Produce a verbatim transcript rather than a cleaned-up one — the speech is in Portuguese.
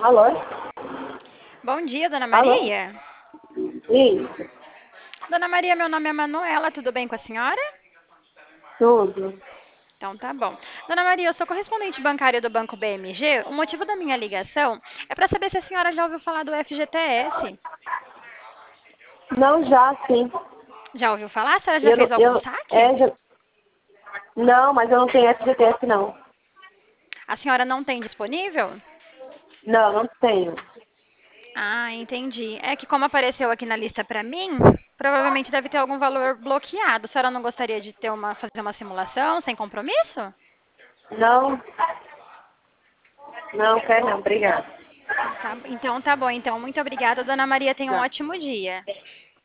Alô? Bom dia, dona Alô? Maria. Isso, Dona Maria, meu nome é Manuela, tudo bem com a senhora? tudo. Então tá bom. Dona Maria, eu sou correspondente bancária do Banco B M G. O motivo da minha ligação é para saber se a senhora já ouviu falar do F G T S. Não, já sim. Já ouviu falar? A senhora já Eu, fez não- algum eu, saque? é, já, não, mas eu não tenho F G T S não. A senhora não tem disponível? Não, não tenho. Ah, entendi. É que como apareceu aqui na lista para mim, provavelmente deve ter algum valor bloqueado. A senhora não gostaria de ter uma, fazer uma simulação sem compromisso? Não, não quero não, obrigada. Tá, então tá bom. Então, muito obrigada, dona Maria. Tenha um Tá. ótimo dia.